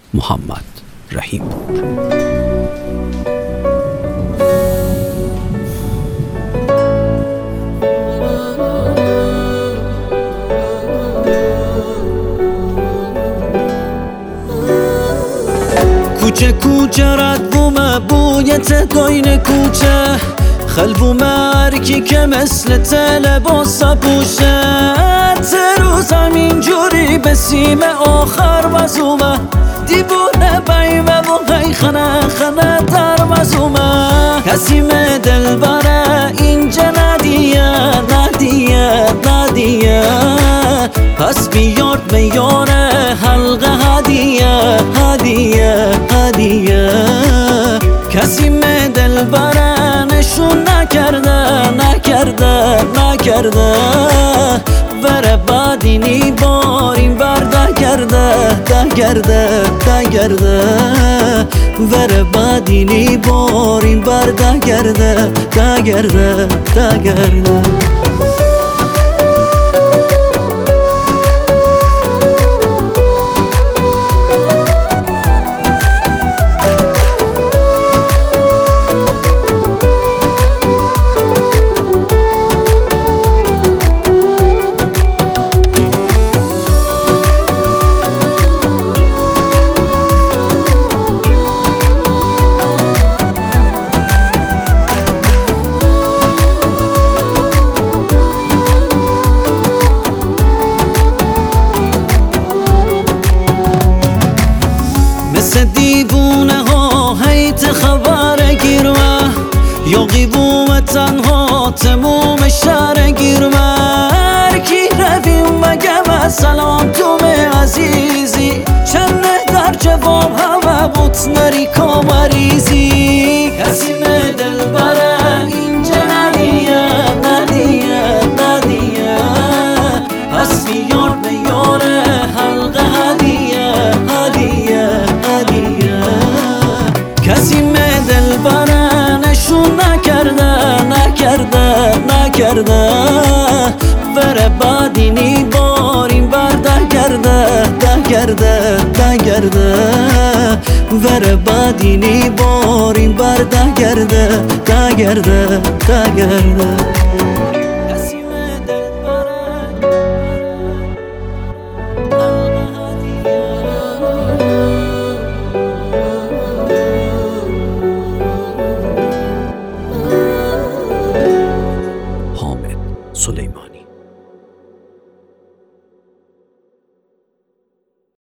محمد رحیم. کوچه کوچه رد بومه بویت دوین کوچه خلبومه هرکی که مثل تل باسا پوشه روزم اینجوری به سیم آخر وزومه دیوونه بیمه و غیخنه خنه در مزومه کسی دل بره اینجا ندیه پس بیاد بیاره حلقه هدیه کسی دل بره نشون نکرده وره بعدینی بارین بر ده گرده وره بعدینی بارین بر ده گرده مثل دیوونه ها هیت خبر گیرمه یا قیبوم تنها تموم شهر گیرمه هرکی رویم مگه سلام توم عزیزی چنه در جواب همه بوت نری کامریزی کسی دل بره اینجا ندیه پس بیار بیاره حلقه هدیه کسی دل بره نشون نکرده وره بعدینی بارین بر ده گرده وره بعدینی بارین بر ده گرده